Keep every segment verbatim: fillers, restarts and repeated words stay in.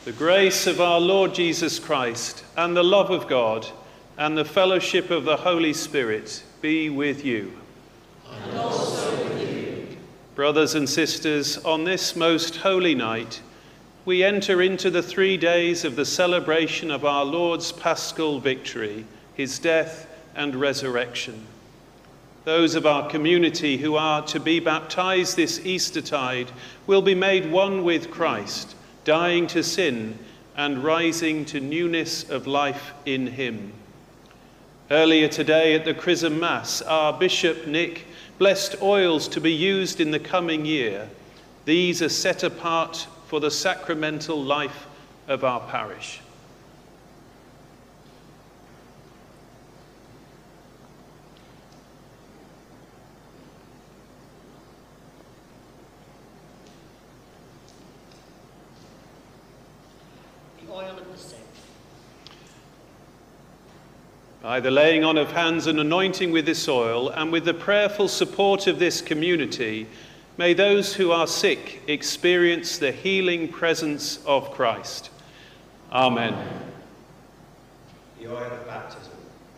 The grace of our Lord Jesus Christ, and the love of God, and the fellowship of the Holy Spirit be with you. And also with you. Brothers and sisters, on this most holy night, we enter into the three days of the celebration of our Lord's paschal victory, his death and resurrection. Those of our community who are to be baptized this Eastertide will be made one with Christ, dying to sin and rising to newness of life in him. Earlier today at the Chrism Mass, our Bishop Nick blessed oils to be used in the coming year. These are set apart for the sacramental life of our parish. Oil of the sick. By the laying on of hands and anointing with this oil, and with the prayerful support of this community, may those who are sick experience the healing presence of Christ. Amen. The oil of baptism.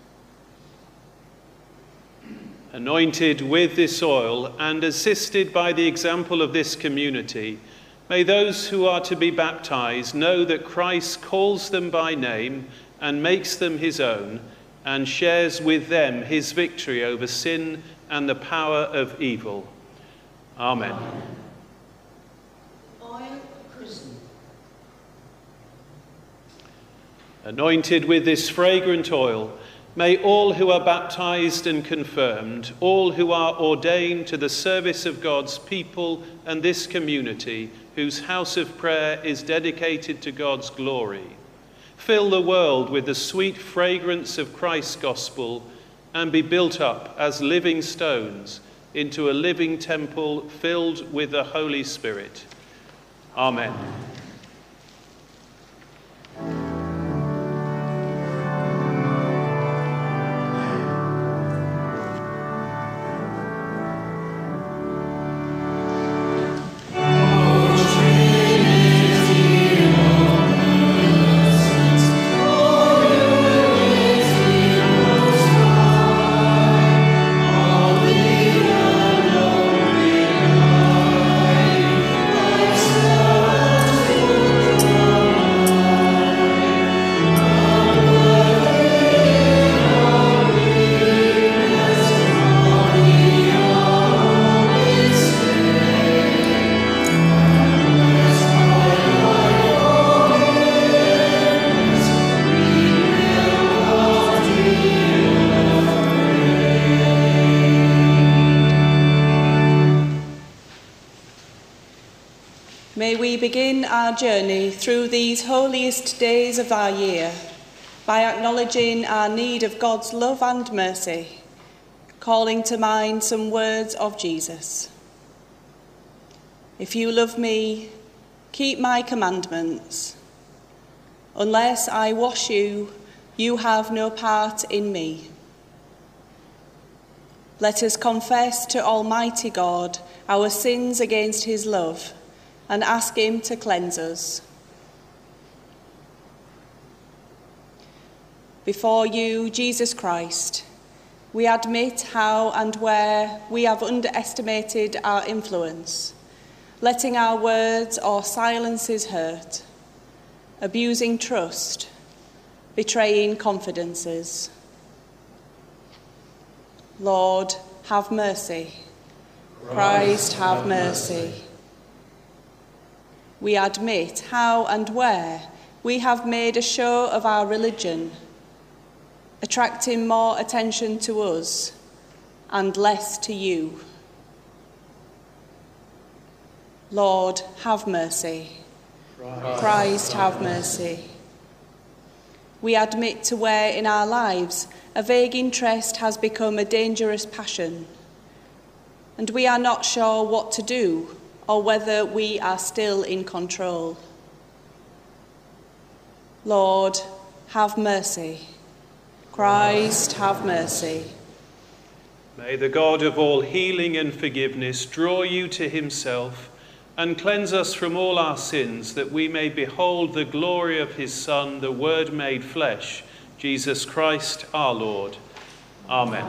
Anointed with this oil and assisted by the example of this community, may those who are to be baptized know that Christ calls them by name and makes them his own, and shares with them his victory over sin and the power of evil. Amen. Amen. Oil of chrism. Anointed with this fragrant oil, may all who are baptized and confirmed, all who are ordained to the service of God's people and this community, whose house of prayer is dedicated to God's glory, fill the world with the sweet fragrance of Christ's gospel and be built up as living stones into a living temple filled with the Holy Spirit. Amen. May we begin our journey through these holiest days of our year by acknowledging our need of God's love and mercy, calling to mind some words of Jesus. If you love me, keep my commandments. Unless I wash you, you have no part in me. Let us confess to Almighty God our sins against his love and ask him to cleanse us. Before you, Jesus Christ, we admit how and where we have underestimated our influence, letting our words or silences hurt, abusing trust, betraying confidences. Lord, have mercy. Christ, have mercy. We admit how and where we have made a show of our religion, attracting more attention to us and less to you. Lord, have mercy. Christ, Christ have mercy. We admit to where in our lives a vague interest has become a dangerous passion, and we are not sure what to do or whether we are still in control. Lord, have mercy. Christ, have mercy. May the God of all healing and forgiveness draw you to himself and cleanse us from all our sins, that we may behold the glory of his Son, the Word made flesh, Jesus Christ our Lord. Amen.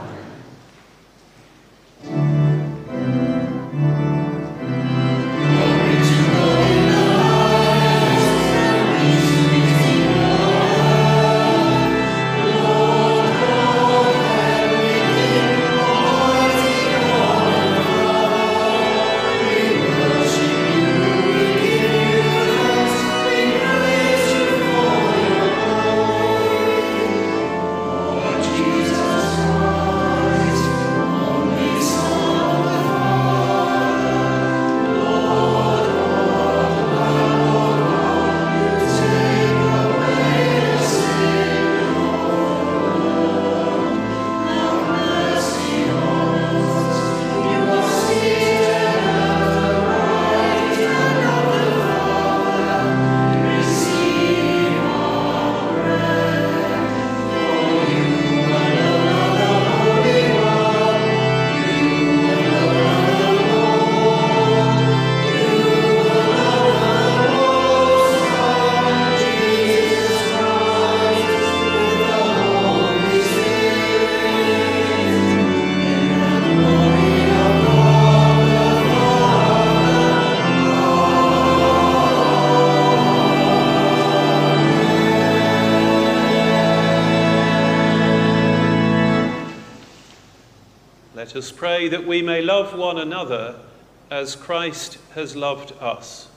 Let us pray that we may love one another as Christ has loved us.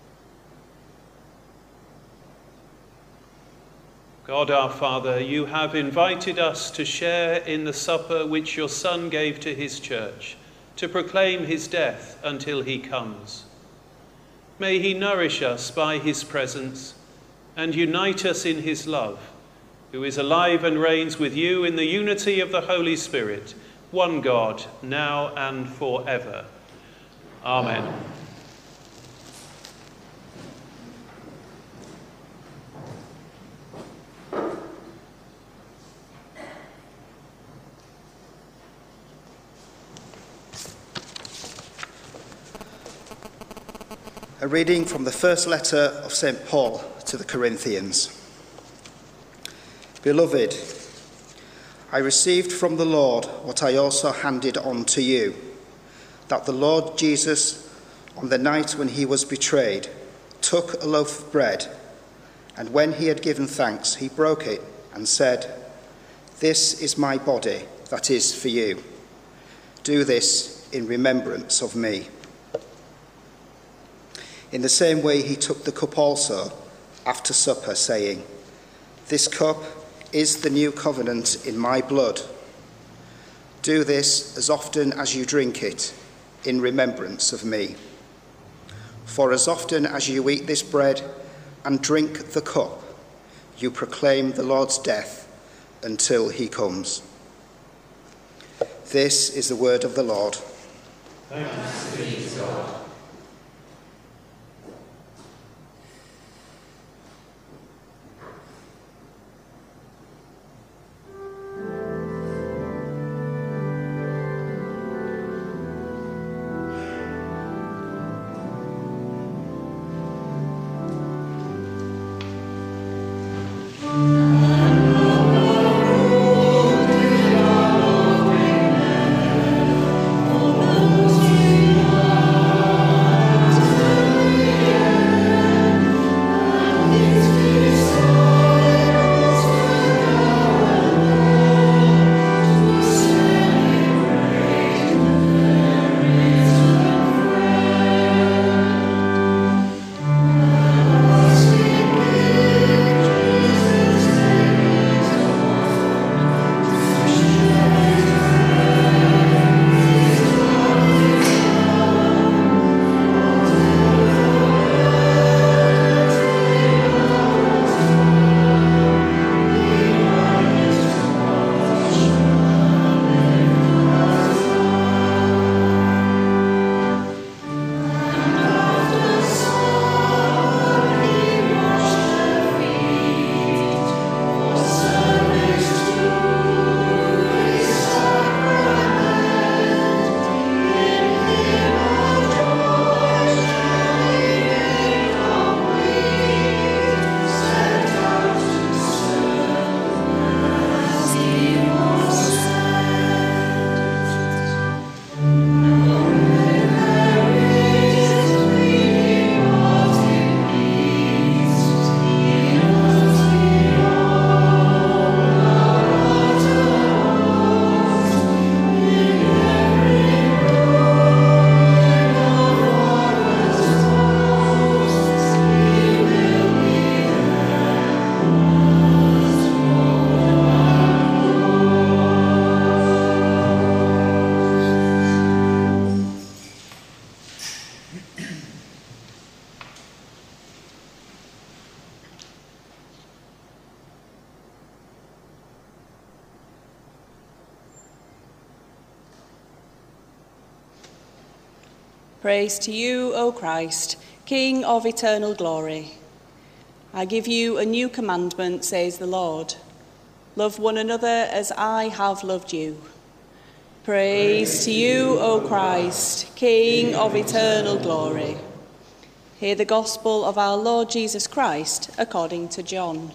God our Father, you have invited us to share in the supper which your Son gave to his church, to proclaim his death until he comes. May he nourish us by his presence and unite us in his love, who is alive and reigns with you in the unity of the Holy Spirit, one God, now and forever. Amen. A reading from the first letter of Saint Paul to the Corinthians. Beloved, I received from the Lord what I also handed on to you, that the Lord Jesus, on the night when he was betrayed, took a loaf of bread, and when he had given thanks, he broke it and said, "This is my body, that is for you. Do this in remembrance of me." In the same way he took the cup also, after supper, saying, "This cup is the new covenant in my blood. Do this as often as you drink it, in remembrance of me. For as often as you eat this bread and drink the cup, you proclaim the Lord's death until he comes." This is the word of the Lord. Thanks be to God. Thank you. Praise to you, O Christ, King of eternal glory. I give you a new commandment, says the Lord. Love one another as I have loved you. Praise to you, O Christ, King of eternal glory. Hear the gospel of our Lord Jesus Christ according to John.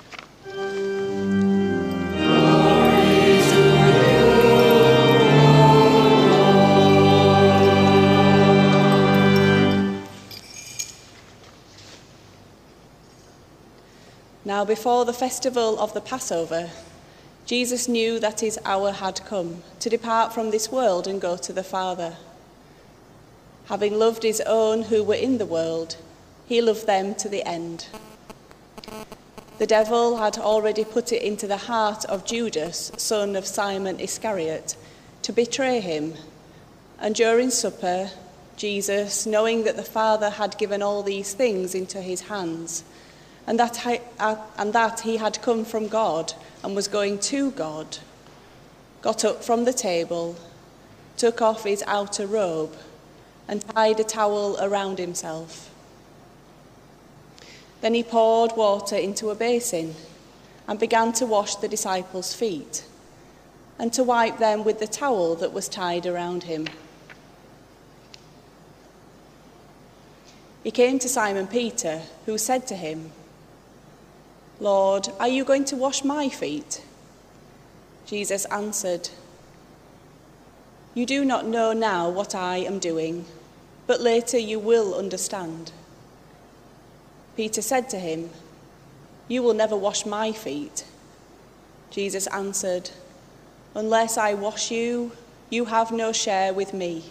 Now, before the festival of the Passover, Jesus knew that his hour had come to depart from this world and go to the Father. Having loved his own who were in the world, he loved them to the end. The devil had already put it into the heart of Judas, son of Simon Iscariot, to betray him. And during supper, Jesus, knowing that the Father had given all these things into his hands, and that, he, uh, and that he had come from God and was going to God, got up from the table, took off his outer robe, and tied a towel around himself. Then he poured water into a basin and began to wash the disciples' feet and to wipe them with the towel that was tied around him. He came to Simon Peter, who said to him, "Lord, are you going to wash my feet?" Jesus answered, "You do not know now what I am doing, but later you will understand." Peter said to him, "You will never wash my feet." Jesus answered, "Unless I wash you, you have no share with me."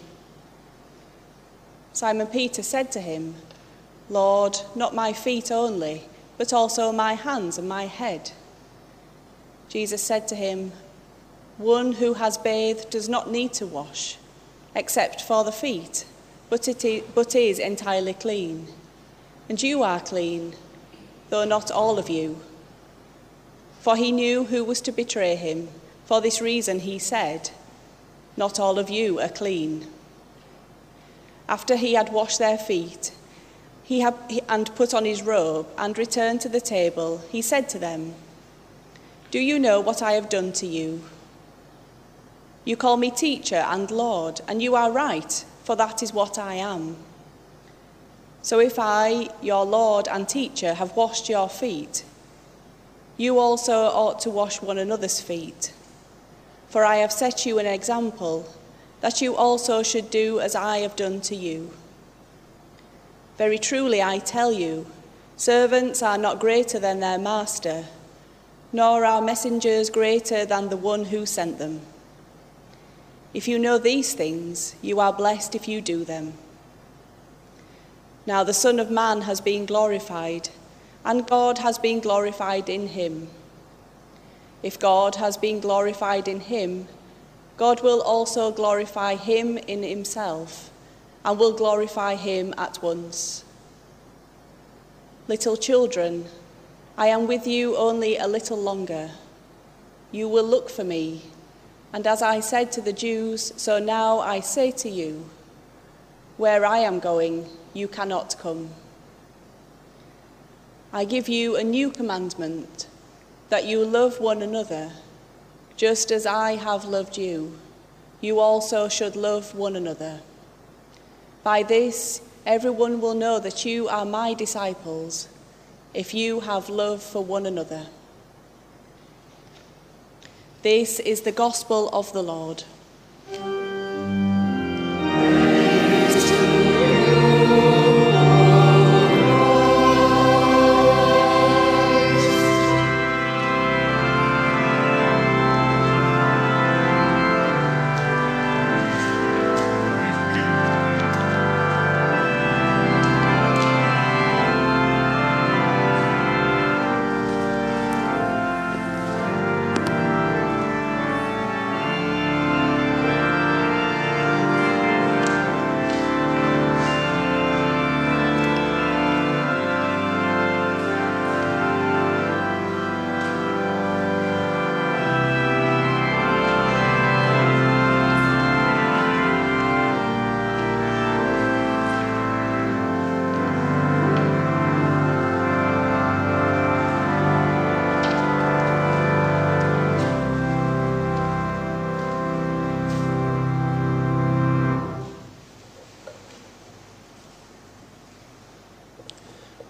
Simon Peter said to him, "Lord, not my feet only, but also my hands and my head." Jesus said to him, "One who has bathed does not need to wash, except for the feet, but, it is, but is entirely clean. And you are clean, though not all of you." For he knew who was to betray him. For this reason he said, "Not all of you are clean." After he had washed their feet, He had, and put on his robe and returned to the table, he said to them, "Do you know what I have done to you? You call me teacher and Lord, and you are right, for that is what I am. So if I, your Lord and teacher, have washed your feet, you also ought to wash one another's feet. For I have set you an example, that you also should do as I have done to you. Very truly I tell you, servants are not greater than their master, nor are messengers greater than the one who sent them. If you know these things, you are blessed if you do them. Now the Son of Man has been glorified, and God has been glorified in him. If God has been glorified in him, God will also glorify him in himself, and will glorify him at once. Little children, I am with you only a little longer. You will look for me, and as I said to the Jews, so now I say to you, where I am going, you cannot come. I give you a new commandment, that you love one another, just as I have loved you. You also should love one another. By this, everyone will know that you are my disciples, if you have love for one another. This is the gospel of the Lord.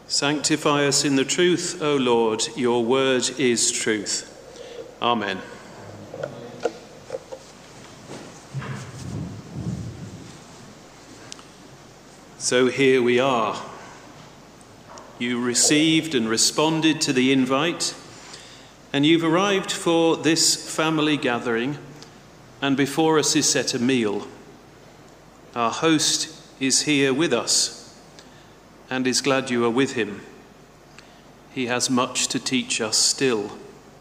Sanctify us in the truth, O Lord, your word is truth. Amen. So here we are. You received and responded to the invite, and you've arrived for this family gathering, and before us is set a meal. Our host is here with us and is glad you are with him. He has much to teach us still.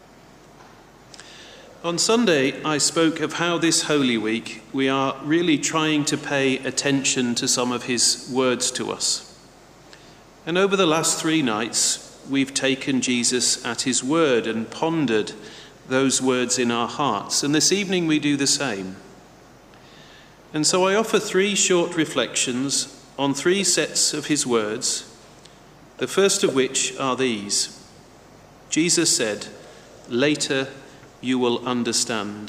On Sunday, I spoke of how this Holy Week we are really trying to pay attention to some of his words to us. And over the last three nights, we've taken Jesus at his word and pondered those words in our hearts. And this evening we do the same. And so I offer three short reflections on three sets of his words, the first of which are these. Jesus said, "Later you will understand."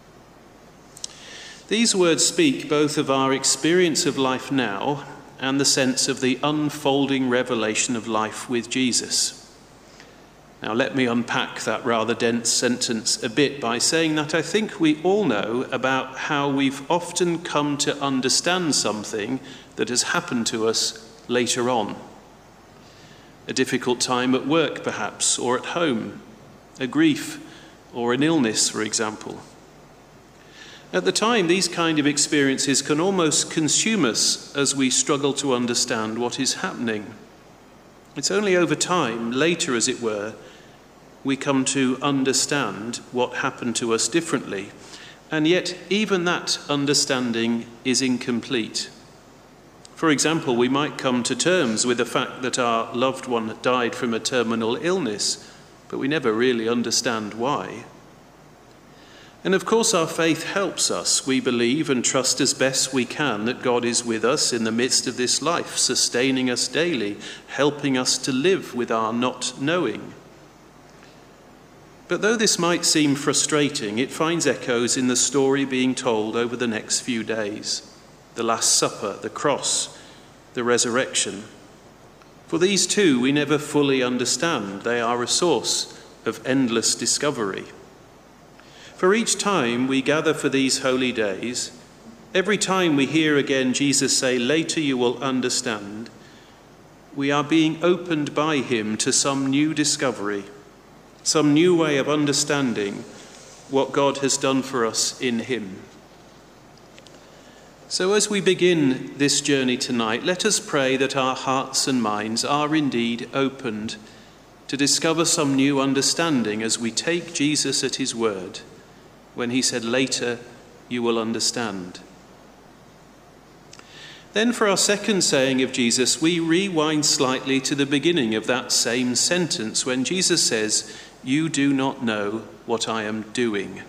These words speak both of our experience of life now and the sense of the unfolding revelation of life with Jesus. Now let me unpack that rather dense sentence a bit by saying that I think we all know about how we've often come to understand something that has happened to us later on. A difficult time at work, perhaps, or at home, a grief or an illness, for example. At the time, these kind of experiences can almost consume us as we struggle to understand what is happening. It's only over time, later as it were, we come to understand what happened to us differently. And yet, even that understanding is incomplete. For example, we might come to terms with the fact that our loved one died from a terminal illness, but we never really understand why. And of course, our faith helps us. We believe and trust as best we can that God is with us in the midst of this life, sustaining us daily, helping us to live with our not knowing. But though this might seem frustrating, it finds echoes in the story being told over the next few days. The Last Supper, the cross, the resurrection. For these two we never fully understand. They are a source of endless discovery. For each time we gather for these holy days, every time we hear again Jesus say, "Later you will understand," we are being opened by him to some new discovery, some new way of understanding what God has done for us in him. So as we begin this journey tonight, let us pray that our hearts and minds are indeed opened to discover some new understanding as we take Jesus at his word when he said, "Later you will understand." Then for our second saying of Jesus, we rewind slightly to the beginning of that same sentence when Jesus says, "You do not know what I am doing."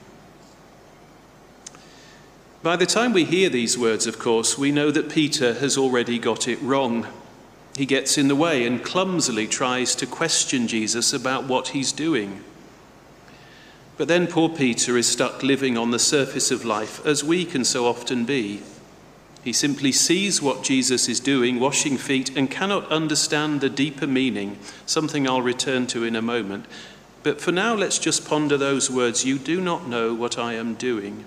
By the time we hear these words, of course, we know that Peter has already got it wrong. He gets in the way and clumsily tries to question Jesus about what he's doing. But then poor Peter is stuck living on the surface of life, as we can so often be. He simply sees what Jesus is doing, washing feet, and cannot understand the deeper meaning, something I'll return to in a moment. But for now, let's just ponder those words, "You do not know what I am doing."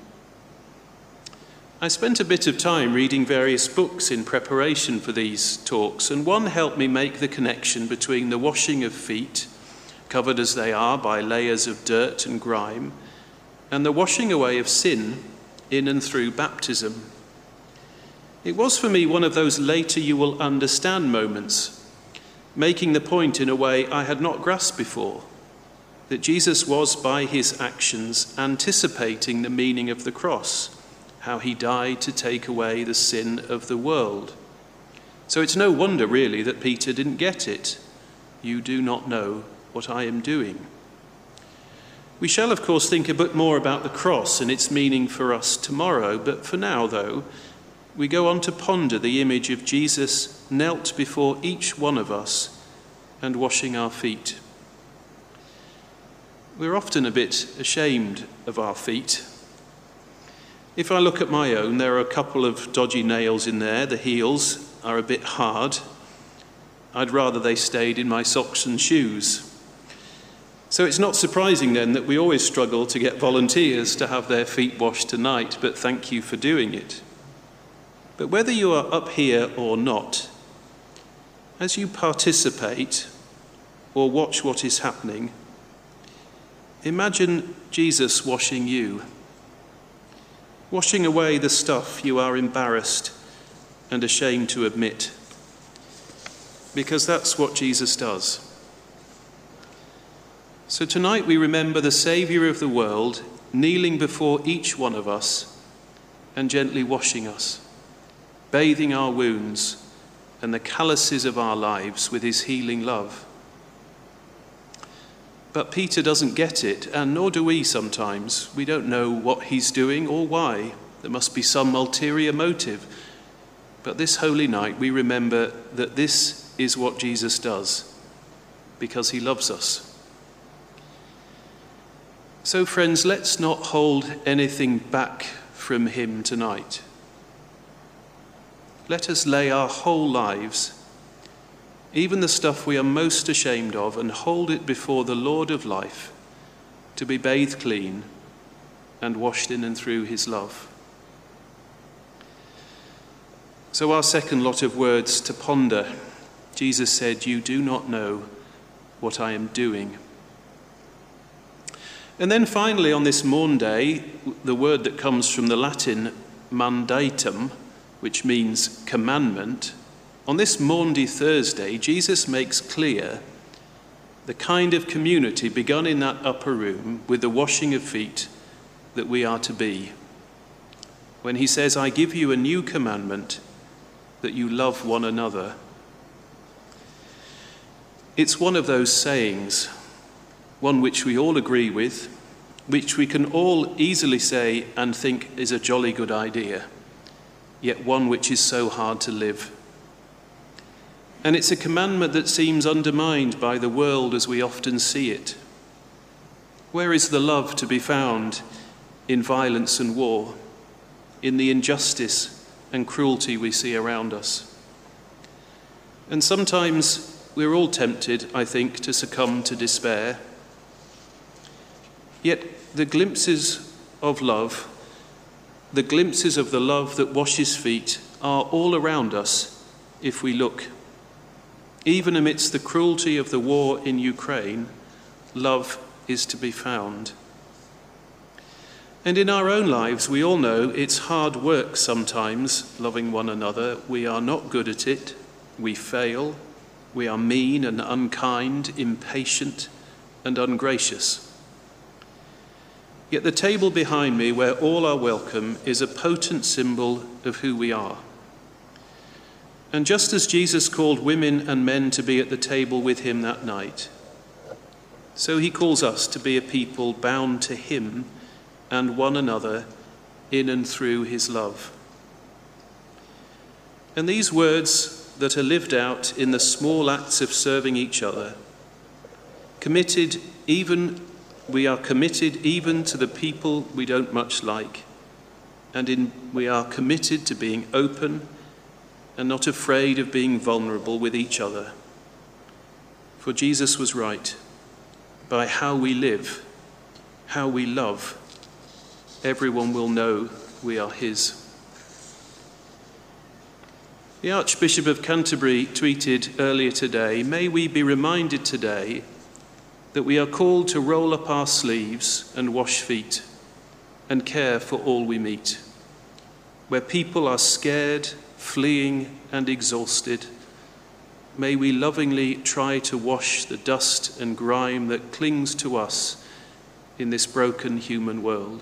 I spent a bit of time reading various books in preparation for these talks, and one helped me make the connection between the washing of feet, covered as they are by layers of dirt and grime, and the washing away of sin in and through baptism. It was for me one of those later you will understand moments, making the point in a way I had not grasped before, that Jesus was by his actions anticipating the meaning of the cross, how he died to take away the sin of the world. So it's no wonder really that Peter didn't get it. You do not know what I am doing. We shall of course think a bit more about the cross and its meaning for us tomorrow, but for now though, we go on to ponder the image of Jesus knelt before each one of us and washing our feet. We're often a bit ashamed of our feet. If I look at my own, there are a couple of dodgy nails in there. The heels are a bit hard. I'd rather they stayed in my socks and shoes. So it's not surprising then that we always struggle to get volunteers to have their feet washed tonight, but thank you for doing it. But whether you are up here or not, as you participate or watch what is happening, imagine Jesus washing you, washing away the stuff you are embarrassed and ashamed to admit, because that's what Jesus does. So tonight we remember the Saviour of the world kneeling before each one of us and gently washing us, bathing our wounds and the calluses of our lives with his healing love. But Peter doesn't get it, and nor do we sometimes. We don't know what he's doing or why. There must be some ulterior motive. But this holy night we remember that this is what Jesus does, because he loves us. So friends, let's not hold anything back from him tonight. Let us lay our whole lives, even the stuff we are most ashamed of, and hold it before the Lord of life to be bathed clean and washed in and through his love. So our second lot of words to ponder. Jesus said, "You do not know what I am doing." And then finally on this Maunday, the word that comes from the Latin mandatum, which means commandment, on this Maundy Thursday, Jesus makes clear the kind of community begun in that upper room with the washing of feet that we are to be. When he says, "I give you a new commandment, that you love one another." It's one of those sayings, one which we all agree with, which we can all easily say and think is a jolly good idea, yet one which is so hard to live. And it's a commandment that seems undermined by the world as we often see it. Where is the love to be found in violence and war, in the injustice and cruelty we see around us? And sometimes we're all tempted, I think, to succumb to despair. Yet the glimpses of love, the glimpses of the love that washes feet, are all around us if we look. Even amidst the cruelty of the war in Ukraine, love is to be found. And in our own lives, we all know it's hard work sometimes, loving one another. We are not good at it. We fail. We are mean and unkind, impatient and ungracious. Yet the table behind me, where all are welcome, is a potent symbol of who we are. And just as Jesus called women and men to be at the table with him that night, so he calls us to be a people bound to him and one another in and through his love. And these words that are lived out in the small acts of serving each other, committed even, we are committed even to the people we don't much like, and in, we are committed to being open and not afraid of being vulnerable with each other. For Jesus was right. By how we live, how we love, everyone will know we are his. The Archbishop of Canterbury tweeted earlier today, "May we be reminded today that we are called to roll up our sleeves and wash feet and care for all we meet. Where people are scared, fleeing and exhausted, may we lovingly try to wash the dust and grime that clings to us in this broken human world."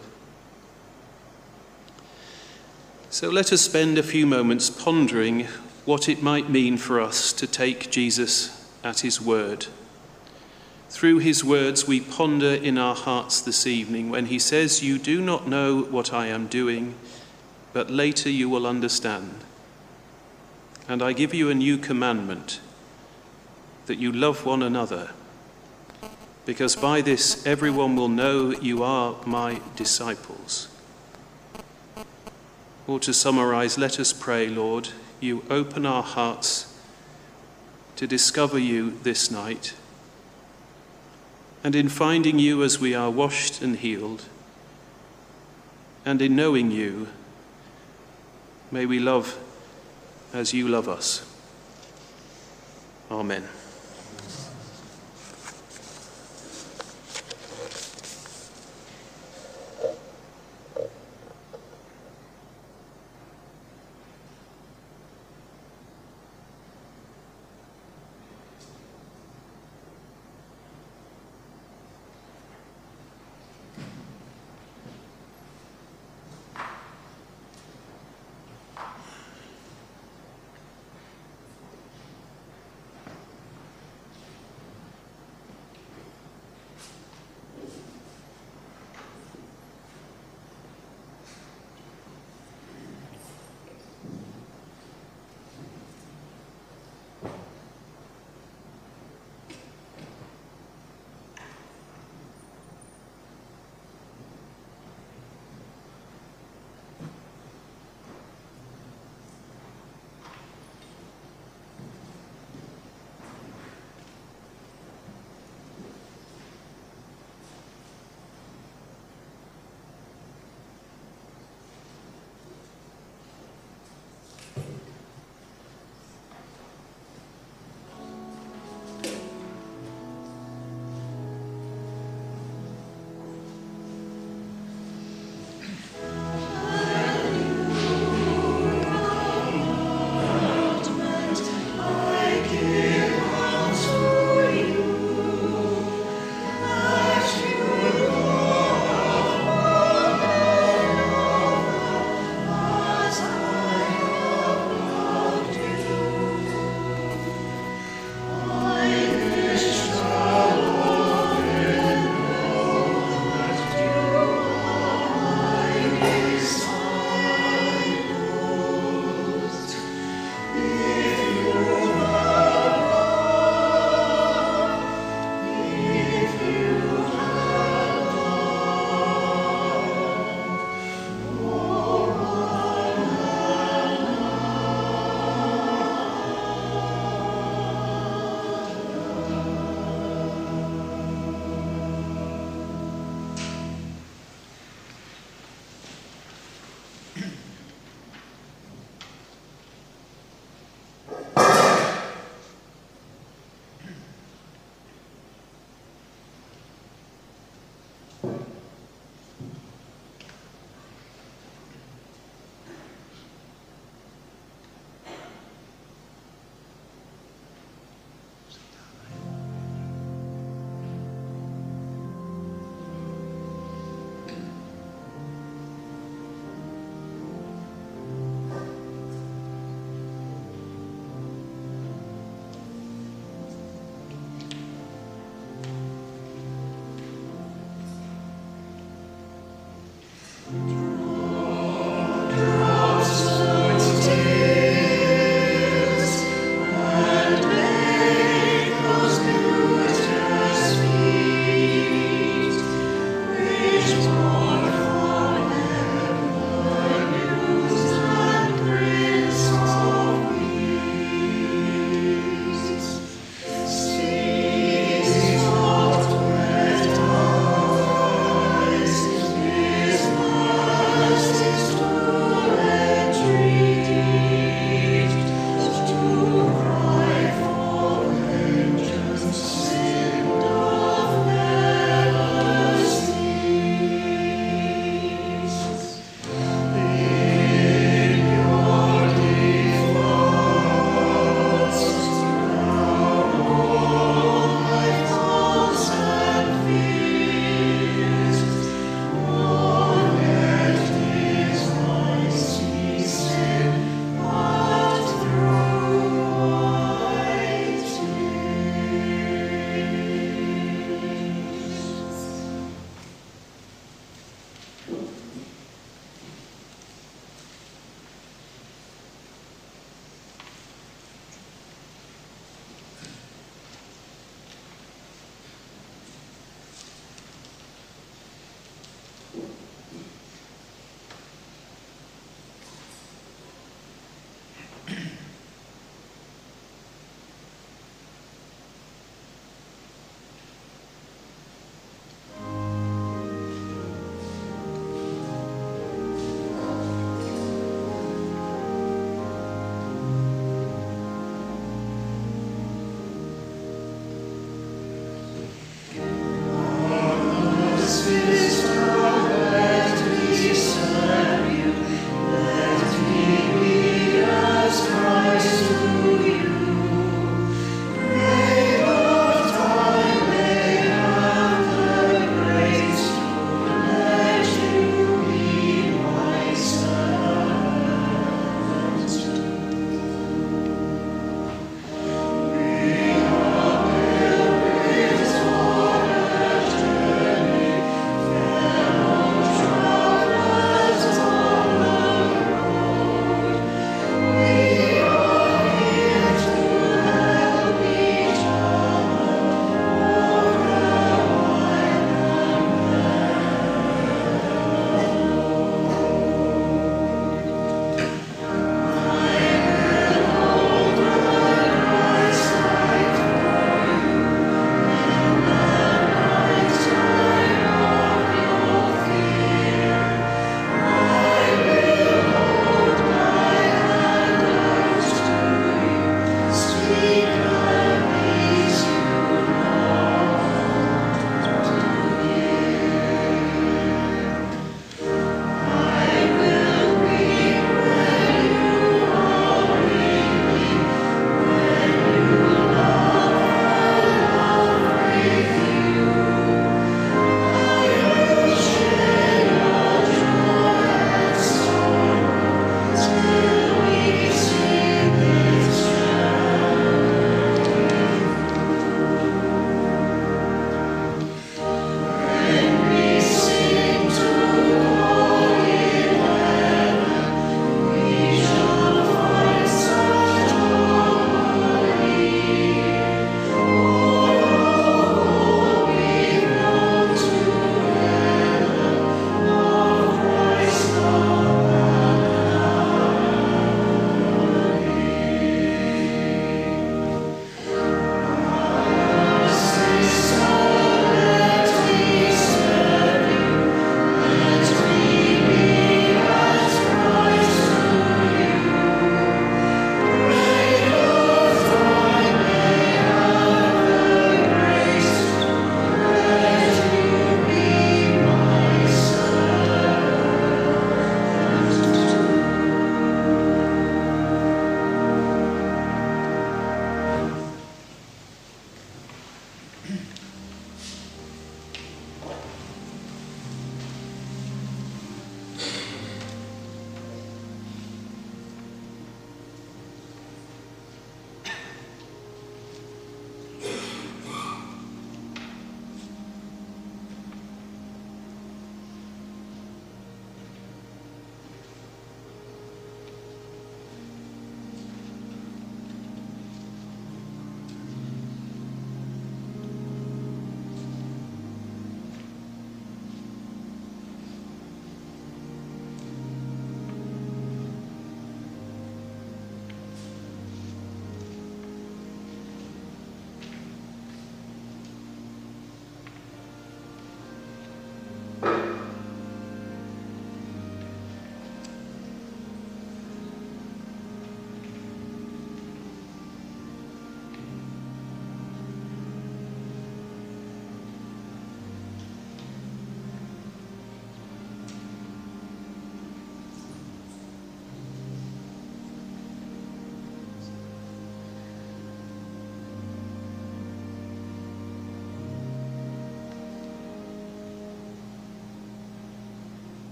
So let us spend a few moments pondering what it might mean for us to take Jesus at his word. Through his words we ponder in our hearts this evening when he says, "You do not know what I am doing, but later you will understand. And I give you a new commandment, that you love one another, because by this everyone will know you are my disciples." Or to summarize, let us pray, Lord, you open our hearts to discover you this night. And in finding you as we are washed and healed, and in knowing you, may we love as you love us. Amen.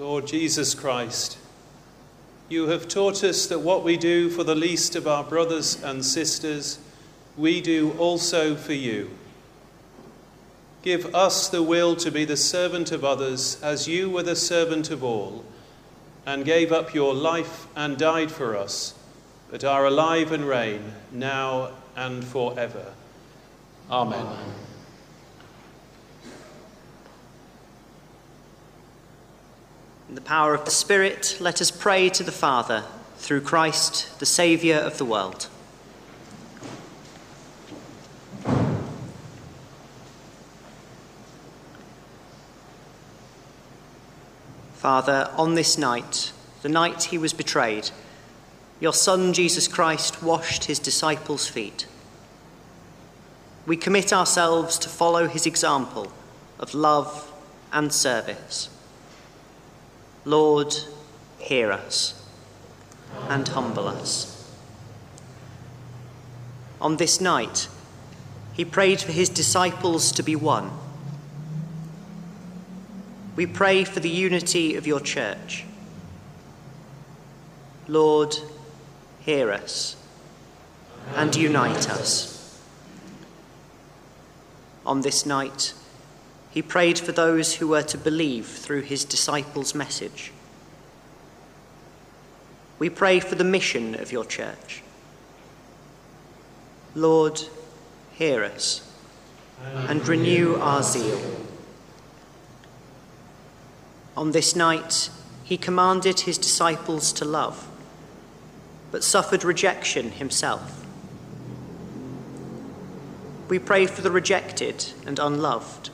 Lord Jesus Christ, you have taught us that what we do for the least of our brothers and sisters, we do also for you. Give us the will to be the servant of others as you were the servant of all, and gave up your life and died for us, but are alive and reign now and forever. Amen. Amen. In the power of the Spirit, let us pray to the Father, through Christ, the Saviour of the world. Father, on this night, the night he was betrayed, your Son, Jesus Christ, washed his disciples' feet. We commit ourselves to follow his example of love and service. Lord, hear us and humble us. On this night, he prayed for his disciples to be one. We pray for the unity of your church. Lord, hear us and unite us. On this night, he prayed for those who were to believe through his disciples' message. We pray for the mission of your church. Lord, hear us and renew our zeal. On this night, he commanded his disciples to love, but suffered rejection himself. We pray for the rejected and unloved.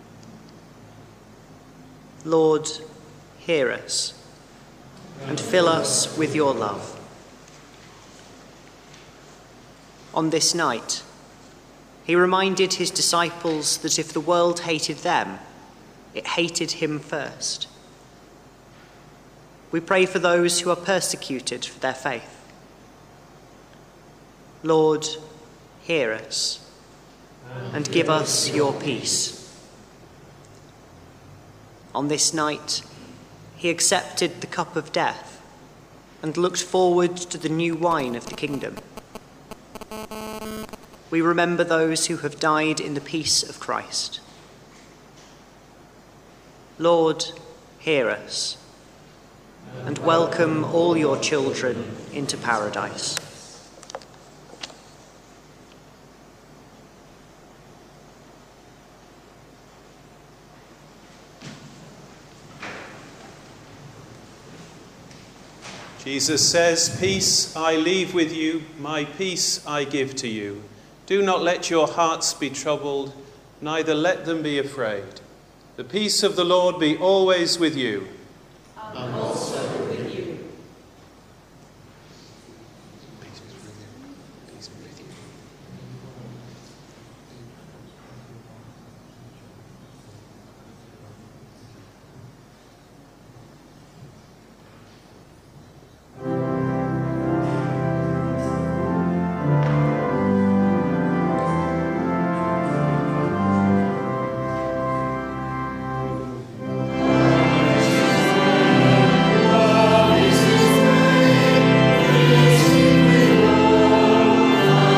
Lord, hear us and fill us with your love. On this night, he reminded his disciples that if the world hated them, it hated him first. We pray for those who are persecuted for their faith. Lord, hear us and give us your peace. On this night, he accepted the cup of death and looked forward to the new wine of the kingdom. We remember those who have died in the peace of Christ. Lord, hear us and welcome all your children into paradise. Jesus says, "Peace I leave with you, my peace I give to you. Do not let your hearts be troubled, neither let them be afraid. The peace of the Lord be always with you." And also with you. Amen.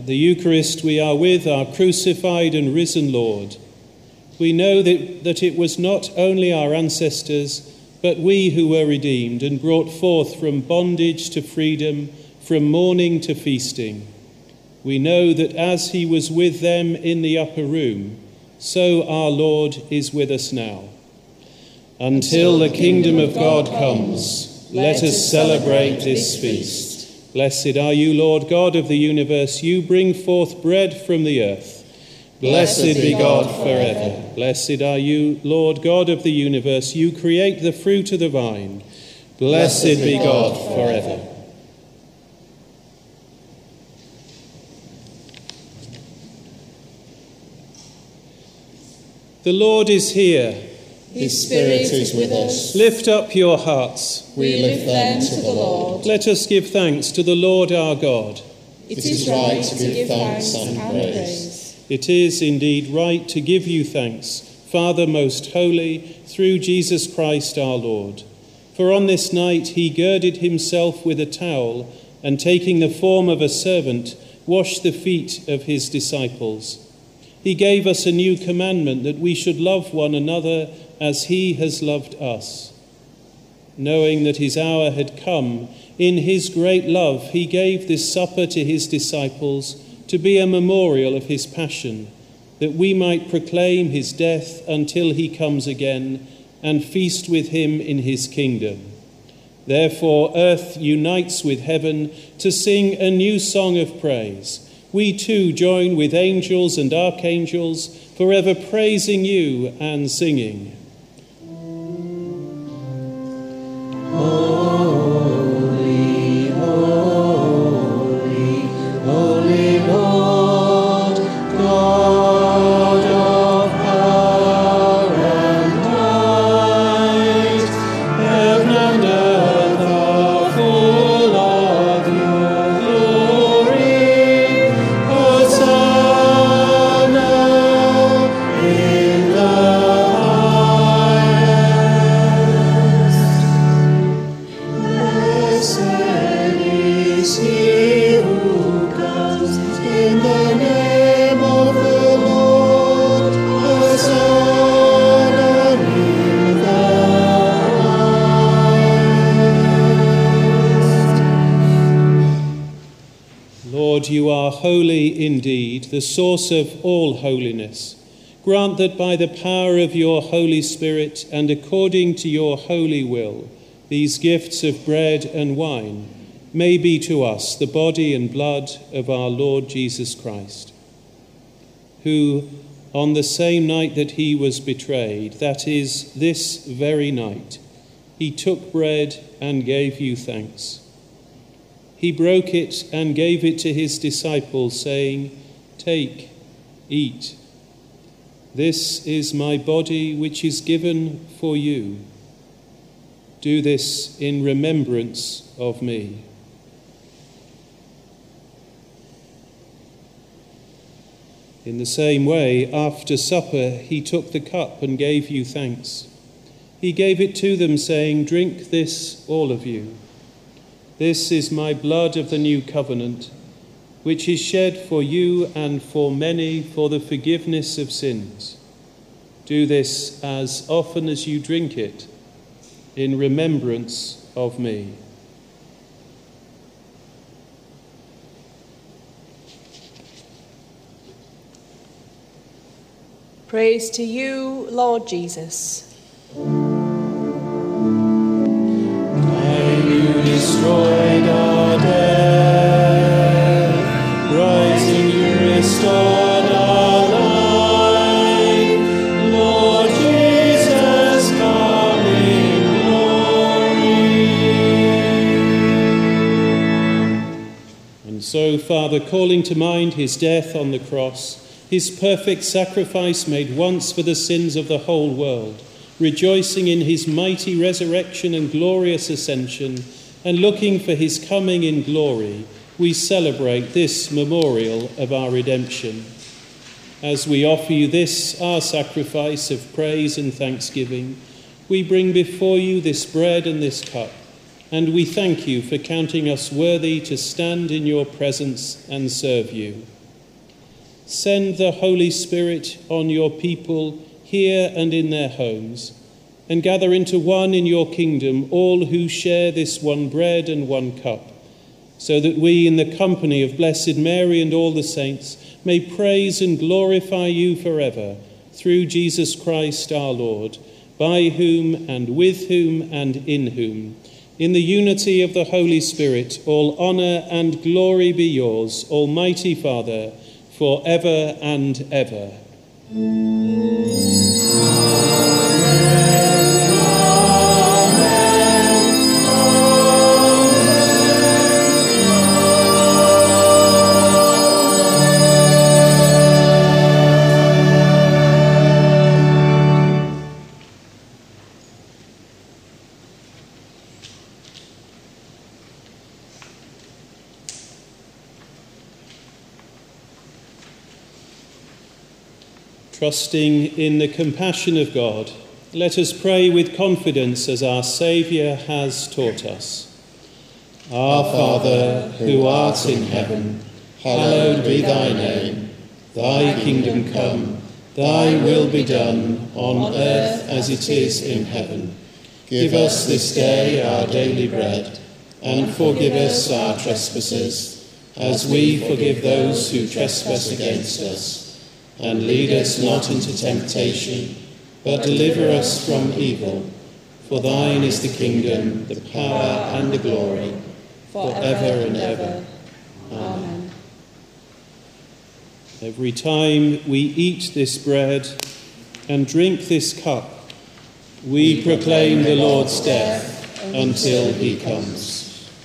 At the Eucharist we are with our crucified and risen Lord. We know that, that it was not only our ancestors, but we who were redeemed and brought forth from bondage to freedom, from mourning to feasting. We know that as he was with them in the upper room, so our Lord is with us now. Until the kingdom of God comes, let us celebrate this feast. Blessed are you, Lord God of the universe. You bring forth bread from the earth. Blessed be God forever. Blessed are you, Lord God of the universe. You create the fruit of the vine. Blessed be God forever. The Lord is here. His Spirit is with us. Lift up your hearts. We lift them to the Lord. Let us give thanks to the Lord our God. It is right to give thanks and praise. It is indeed right to give you thanks, Father most holy, through Jesus Christ our Lord. For on this night he girded himself with a towel, and taking the form of a servant, washed the feet of his disciples. He gave us a new commandment, that we should love one another as he has loved us. Knowing that his hour had come, in his great love he gave this supper to his disciples to be a memorial of his passion, that we might proclaim his death until he comes again and feast with him in his kingdom. Therefore earth unites with heaven to sing a new song of praise. We too join with angels and archangels, forever praising you and singing. Holy, holy, holy Lord, God of power and might, heaven and earth are full of your glory. Hosanna in the highest. Blessed is he who comes in the name of the Lord. Hosanna in the highest. Lord, you are holy indeed, the source of all holiness. Grant that by the power of your Holy Spirit and according to your holy will, these gifts of bread and wine may be to us the body and blood of our Lord Jesus Christ, who, on the same night that he was betrayed, that is, this very night, he took bread and gave you thanks. He broke it and gave it to his disciples, saying, "Take, eat. This is my body which is given for you. Do this in remembrance of me." In the same way, after supper, he took the cup and gave you thanks. He gave it to them, saying, "Drink this, all of you. This is my blood of the new covenant, which is shed for you and for many for the forgiveness of sins. Do this as often as you drink it, in remembrance of me." Praise to you, Lord Jesus. And you destroyed our death, rising you restored our life. Lord Jesus, come in glory. And so, Father, calling to mind his death on the cross, his perfect sacrifice made once for the sins of the whole world, rejoicing in his mighty resurrection and glorious ascension, and looking for his coming in glory, we celebrate this memorial of our redemption. As we offer you this, our sacrifice of praise and thanksgiving, we bring before you this bread and this cup, and we thank you for counting us worthy to stand in your presence and serve you. Send the Holy Spirit on your people here and in their homes, and gather into one in your kingdom all who share this one bread and one cup, so that we, in the company of Blessed Mary and all the saints, may praise and glorify you forever, through Jesus Christ our Lord, by whom and with whom and in whom, in the unity of the Holy Spirit, all honour and glory be yours, Almighty Father, for ever and ever. Trusting in the compassion of God, let us pray with confidence as our Saviour has taught us. Our Father, who art in heaven, hallowed be thy name. Thy kingdom come, thy will be done, on earth as it is in heaven. Give us this day our daily bread, and forgive us our trespasses, as we forgive those who trespass against us. And lead us not into temptation, but deliver us from evil. For thine is the kingdom, the power, and the glory, for ever and ever. Amen. Every time we eat this bread and drink this cup, we proclaim the Lord's death until he comes.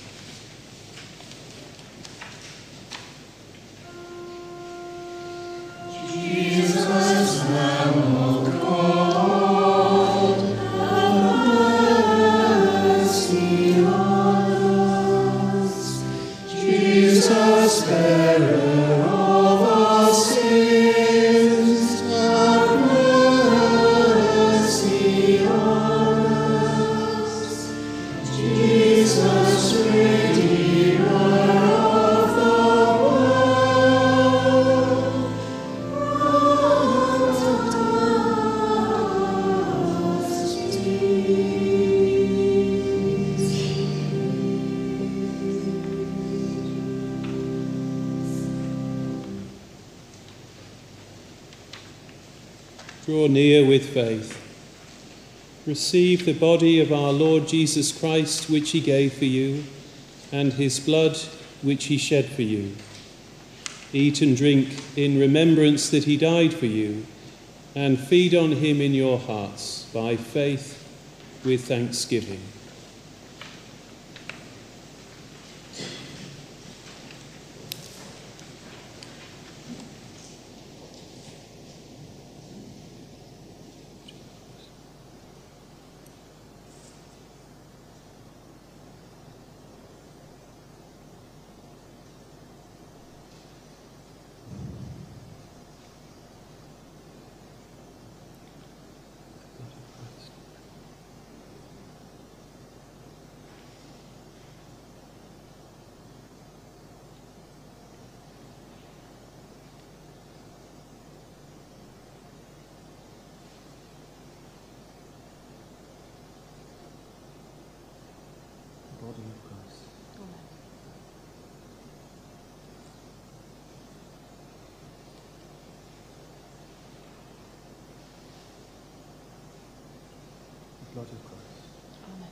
Draw near with faith. Receive the body of our Lord Jesus Christ, which he gave for you, and his blood, which he shed for you. Eat and drink in remembrance that he died for you, and feed on him in your hearts by faith with thanksgiving. Blood of Christ. Amen.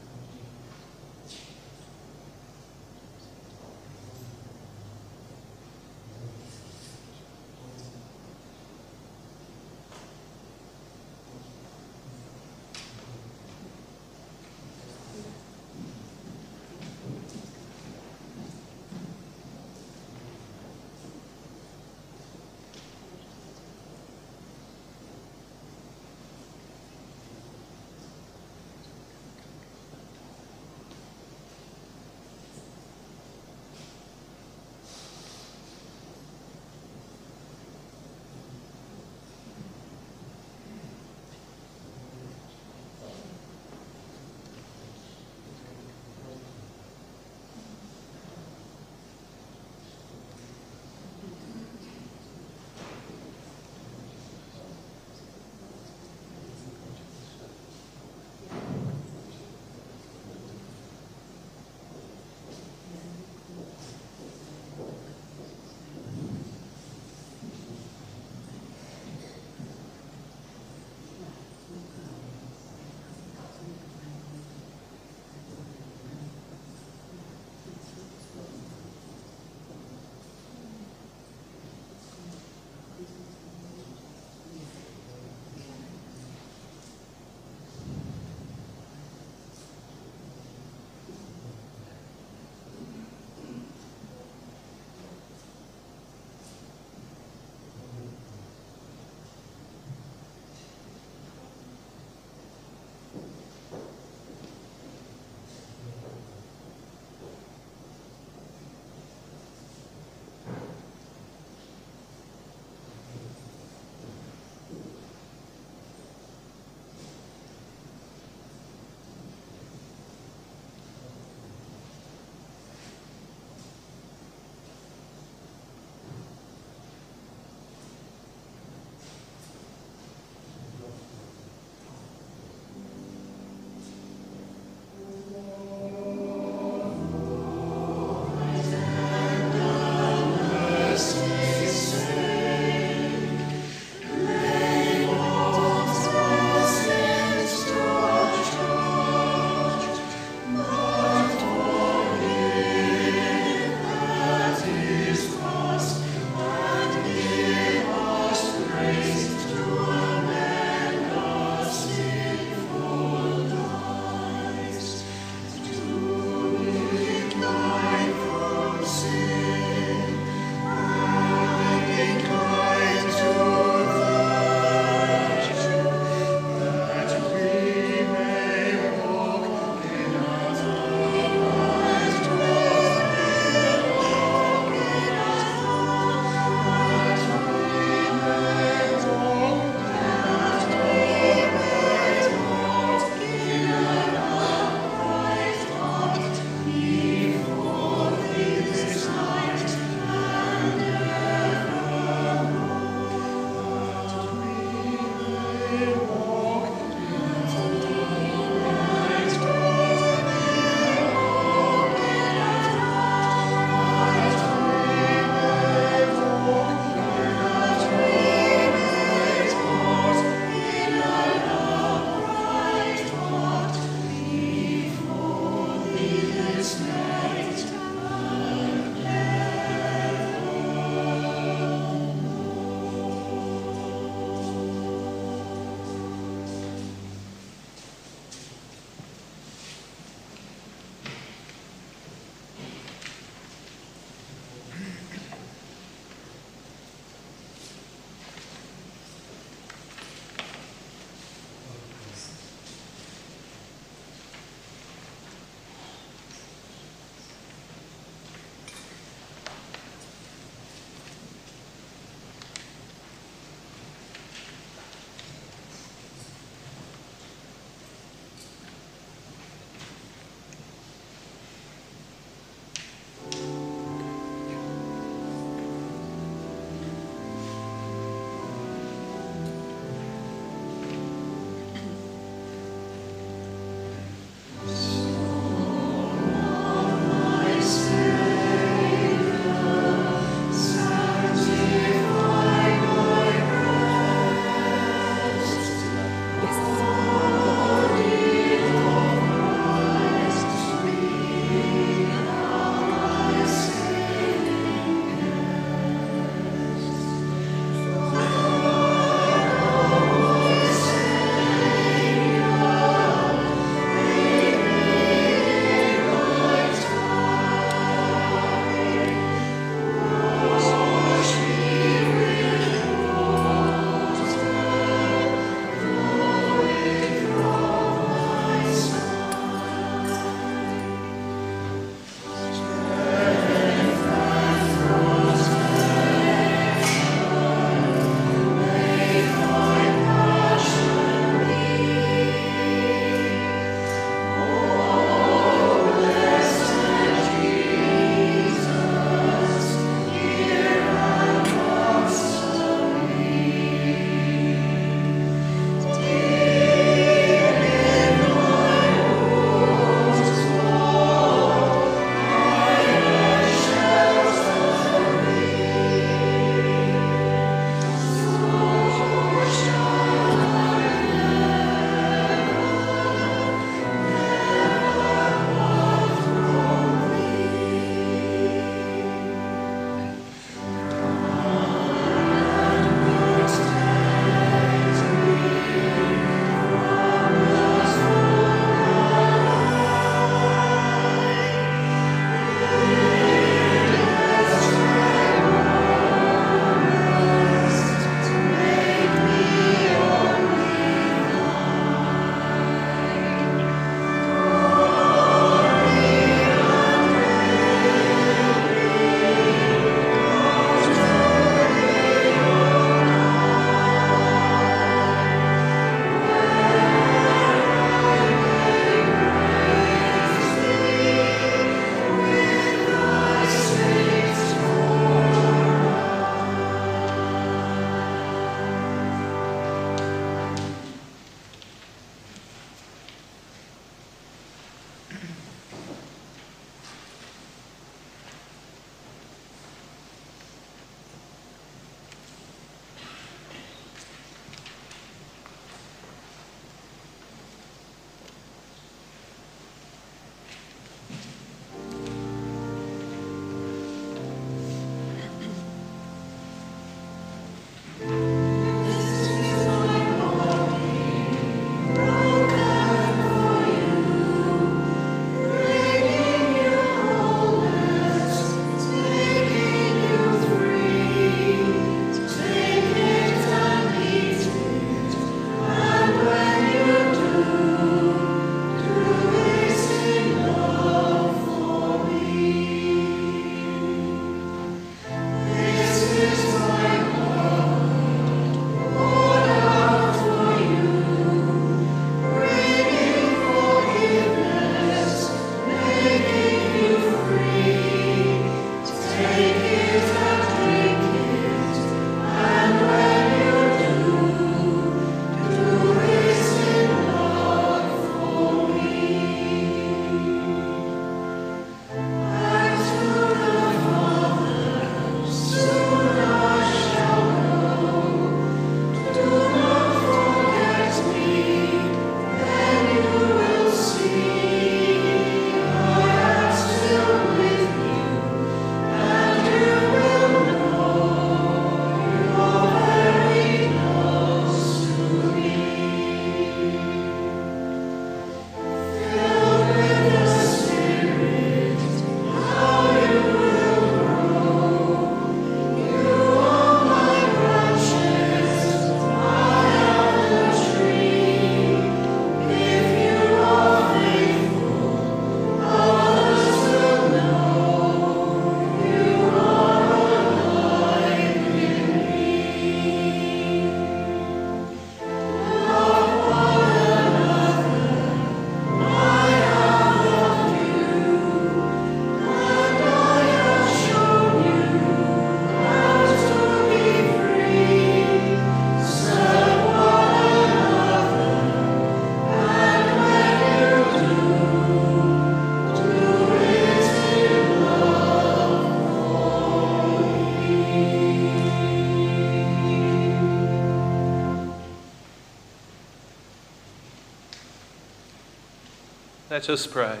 Let us pray.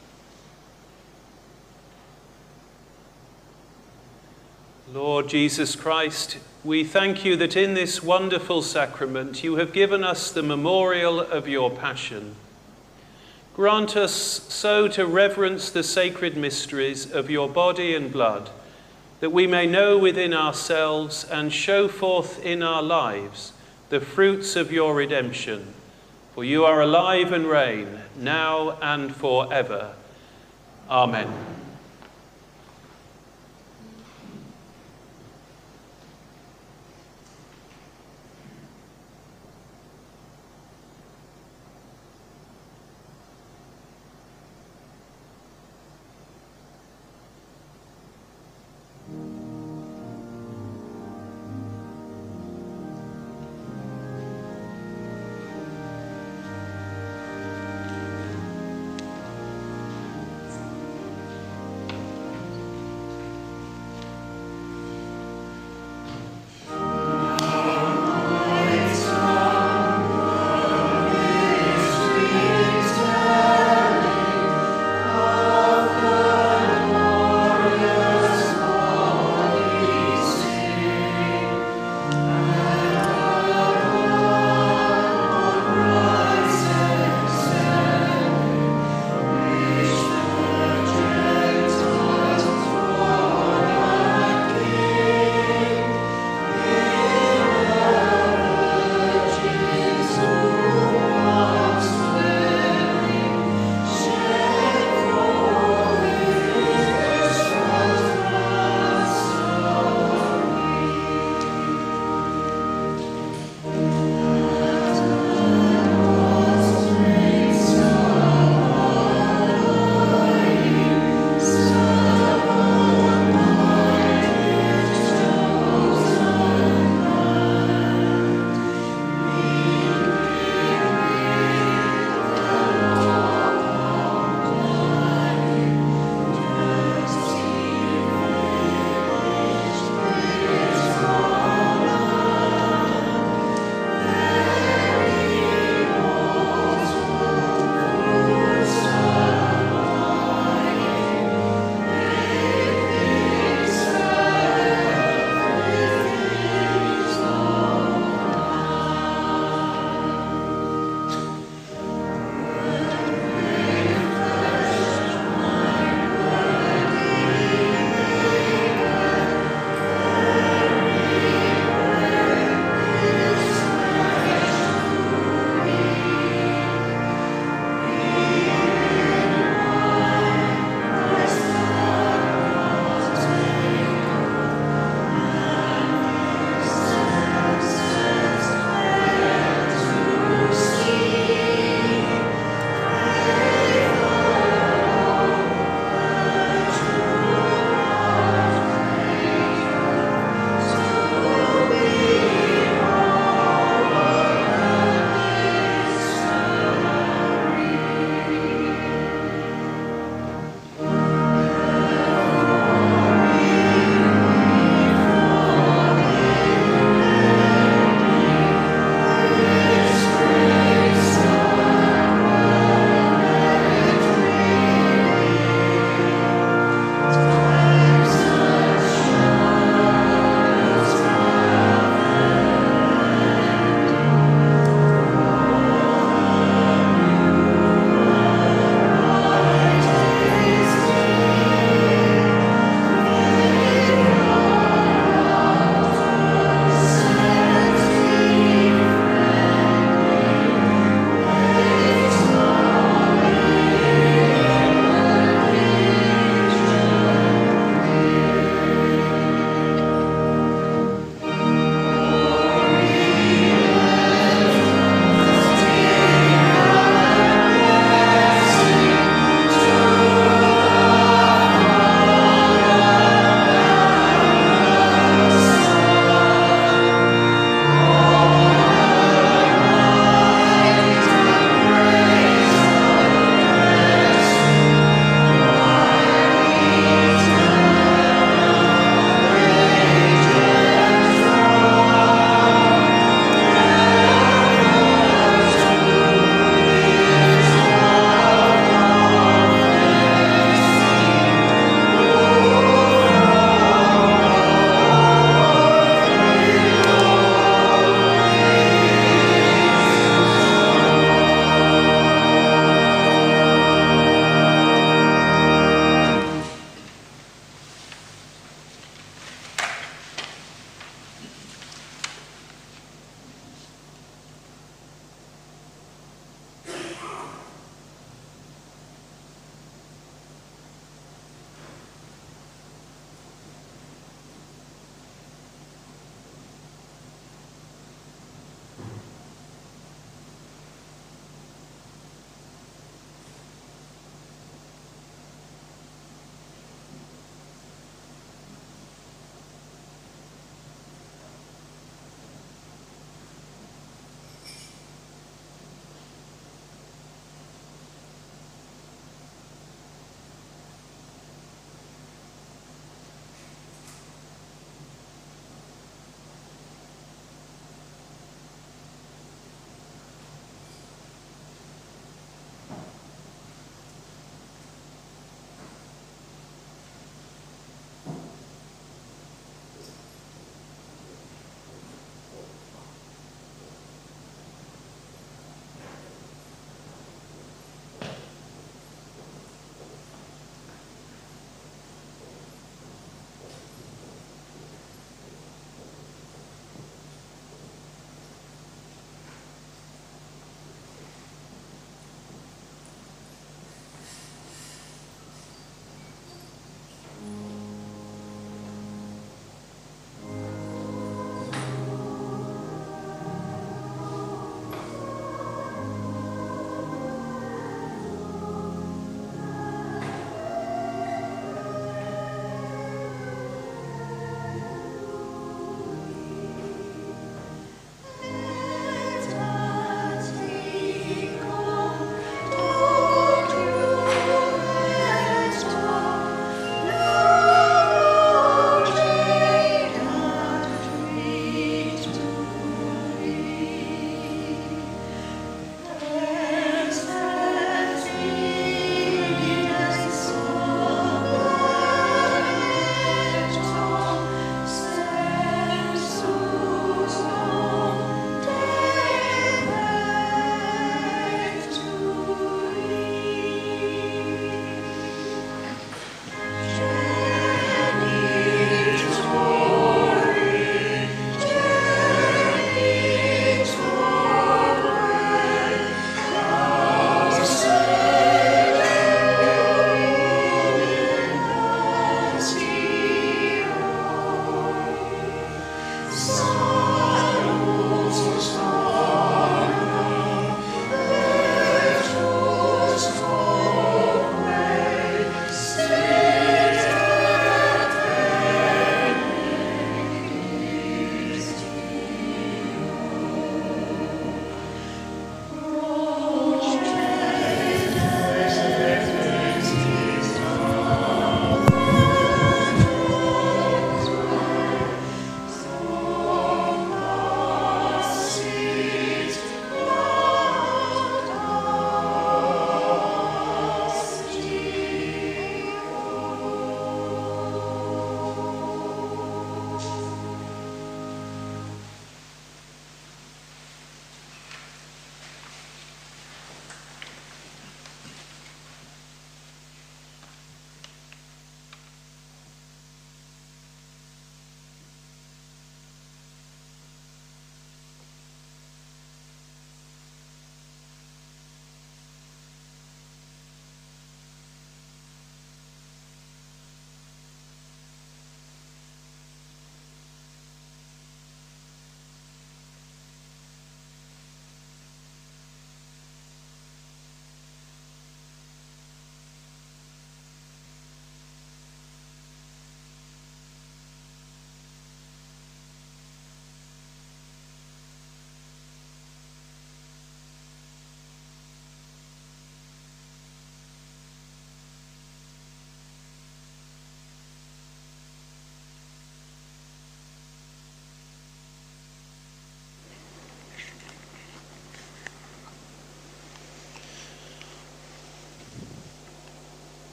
Lord Jesus Christ, we thank you that in this wonderful sacrament you have given us the memorial of your passion. Grant us so to reverence the sacred mysteries of your body and blood, that we may know within ourselves and show forth in our lives the fruits of your redemption. For you are alive and reign, now and forever. Amen.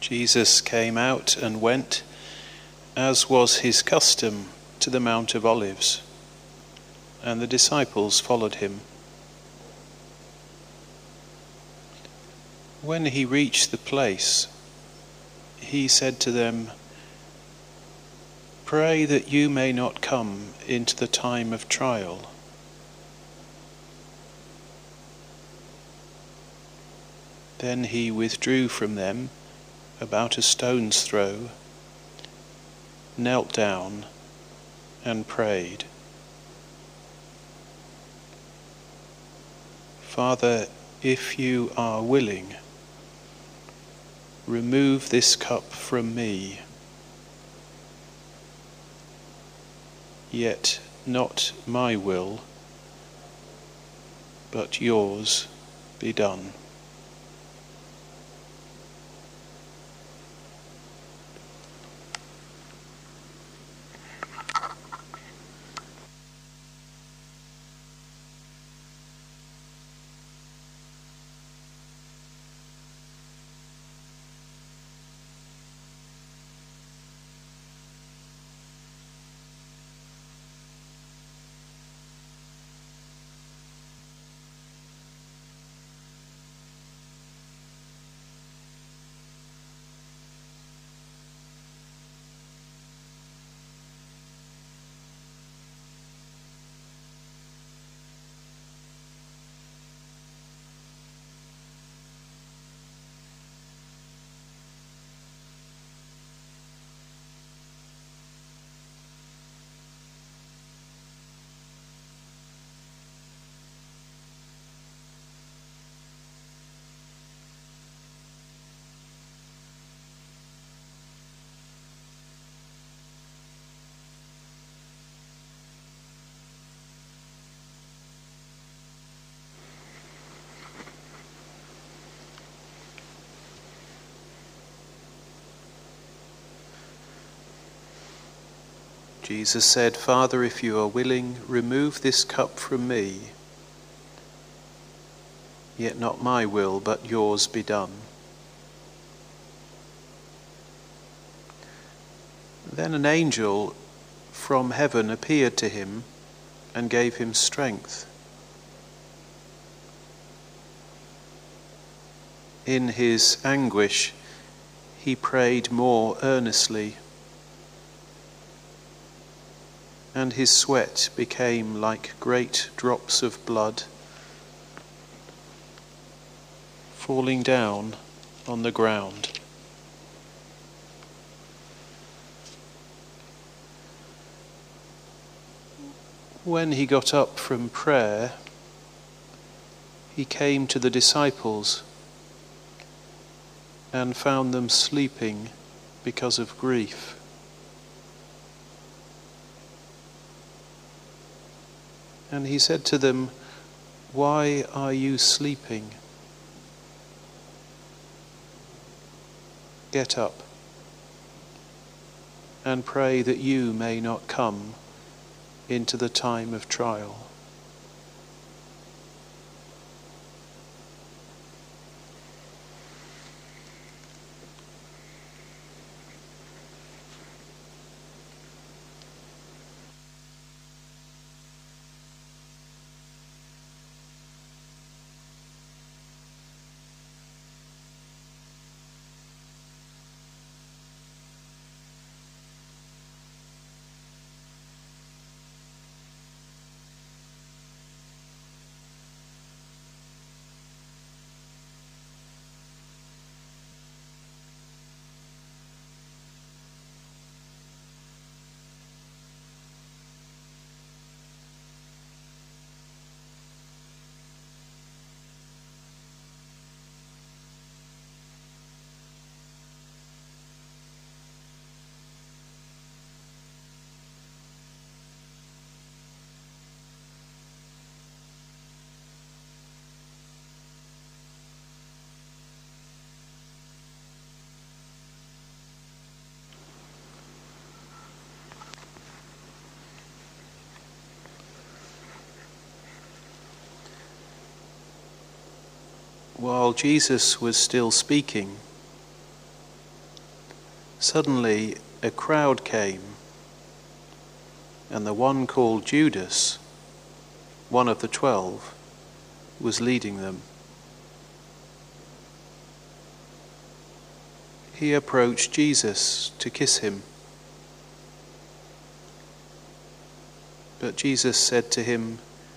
Jesus came out and went, as was his custom, to the Mount of Olives, and the disciples followed him. When he reached the place, he said to them, "Pray that you may not come into the time of trial." Then he withdrew from them about a stone's throw, knelt down and prayed. "Father, if you are willing, remove this cup from me. Yet not my will, but yours be done." Jesus said, "Father, if you are willing, remove this cup from me. Yet not my will, but yours be done." Then an angel from heaven appeared to him and gave him strength. In his anguish, he prayed more earnestly, and his sweat became like great drops of blood falling down on the ground. When he got up from prayer, he came to the disciples and found them sleeping because of grief. And he said to them, "Why are you sleeping? Get up and pray that you may not come into the time of trial." While Jesus was still speaking, Suddenly a crowd came, and the one called Judas, one of the twelve, was leading them. He approached Jesus to kiss him. But Jesus said to him,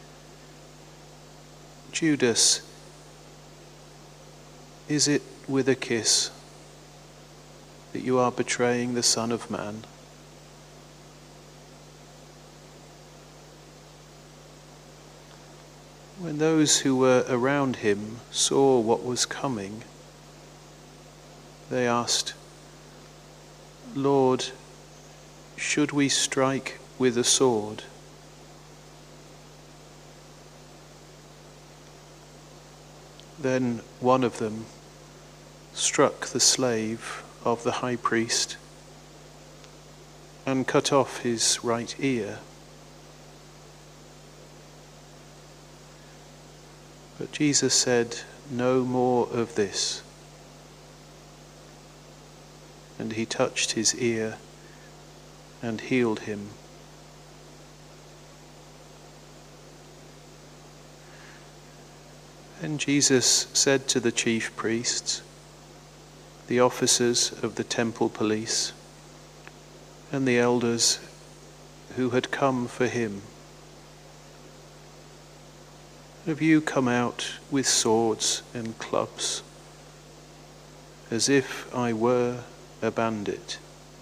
"Judas, is it with a kiss that you are betraying the Son of Man?" When those who were around him saw what was coming, they asked, "Lord, should we strike with a sword?" Then one of them struck the slave of the high priest and cut off his right ear. But Jesus said, "No more of this." And he touched his ear and healed him. Then Jesus said to the chief priests, the officers of the temple police, and the elders who had come for him, "Have you come out with swords and clubs, as if I were a bandit?"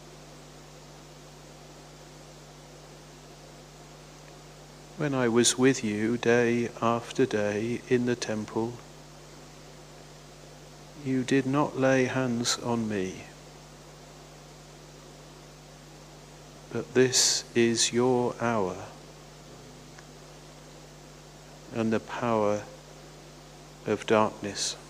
When I was with you day after day in the temple, you did not lay hands on me. But this is your hour, and the power of darkness.